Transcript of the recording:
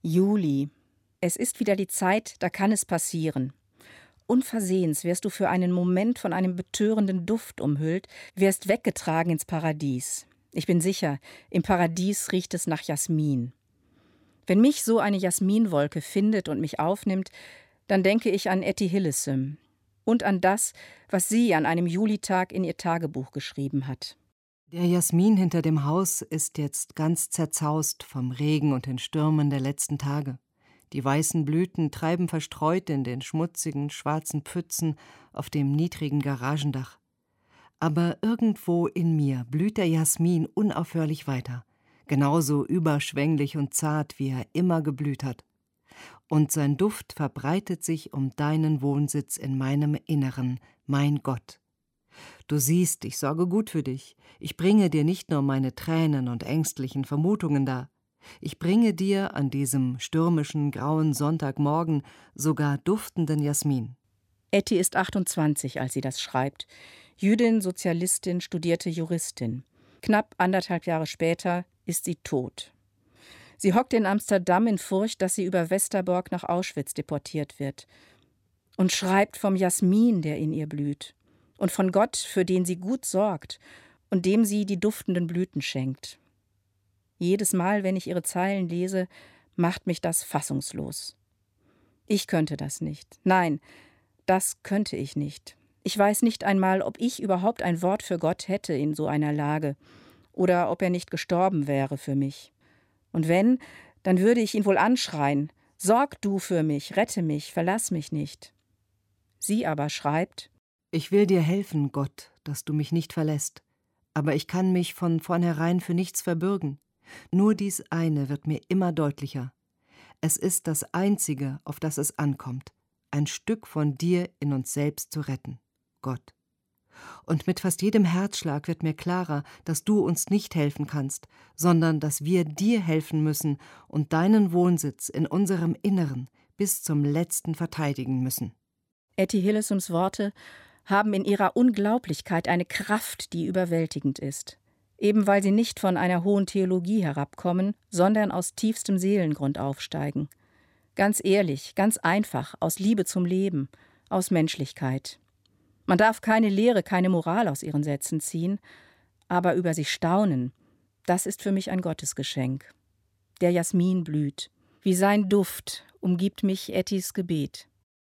Juli. Es ist wieder die Zeit, da kann es passieren. Unversehens wirst du für einen Moment von einem betörenden Duft umhüllt, wirst weggetragen ins Paradies. Ich bin sicher, im Paradies riecht es nach Jasmin. Wenn mich so eine Jasminwolke findet und mich aufnimmt, dann denke ich an Etty Hillesum und an das, was sie an einem Julitag in ihr Tagebuch geschrieben hat. Der Jasmin hinter dem Haus ist jetzt ganz zerzaust vom Regen und den Stürmen der letzten Tage. Die weißen Blüten treiben verstreut in den schmutzigen, schwarzen Pfützen auf dem niedrigen Garagendach. Aber irgendwo in mir blüht der Jasmin unaufhörlich weiter, genauso überschwänglich und zart, wie er immer geblüht hat. Und sein Duft verbreitet sich um deinen Wohnsitz in meinem Inneren, mein Gott. Du siehst, ich sorge gut für dich. Ich bringe dir nicht nur meine Tränen und ängstlichen Vermutungen dar. Ich bringe dir an diesem stürmischen, grauen Sonntagmorgen sogar duftenden Jasmin. Etty ist 28, als sie das schreibt. Jüdin, Sozialistin, studierte Juristin. Knapp 1,5 Jahre später ist sie tot. Sie hockt in Amsterdam in Furcht, dass sie über Westerbork nach Auschwitz deportiert wird. Und schreibt vom Jasmin, der in ihr blüht. Und von Gott, für den sie gut sorgt und dem sie die duftenden Blüten schenkt. Jedes Mal, wenn ich ihre Zeilen lese, macht mich das fassungslos. Ich könnte das nicht. Nein, das könnte ich nicht. Ich weiß nicht einmal, ob ich überhaupt ein Wort für Gott hätte in so einer Lage oder ob er nicht gestorben wäre für mich. Und wenn, dann würde ich ihn wohl anschreien: Sorg du für mich, rette mich, verlass mich nicht. Sie aber schreibt: Ich will dir helfen, Gott, dass du mich nicht verlässt. Aber ich kann mich von vornherein für nichts verbürgen. Nur dies eine wird mir immer deutlicher. Es ist das Einzige, auf das es ankommt, ein Stück von dir in uns selbst zu retten, Gott. Und mit fast jedem Herzschlag wird mir klarer, dass du uns nicht helfen kannst, sondern dass wir dir helfen müssen und deinen Wohnsitz in unserem Inneren bis zum Letzten verteidigen müssen. Etty Hillesums Worte haben in ihrer Unglaublichkeit eine Kraft, die überwältigend ist. Eben weil sie nicht von einer hohen Theologie herabkommen, sondern aus tiefstem Seelengrund aufsteigen. Ganz ehrlich, ganz einfach, aus Liebe zum Leben, aus Menschlichkeit. Man darf keine Lehre, keine Moral aus ihren Sätzen ziehen, aber über sie staunen, das ist für mich ein Gottesgeschenk. Der Jasmin blüht. Wie sein Duft umgibt mich Ettys Gebet.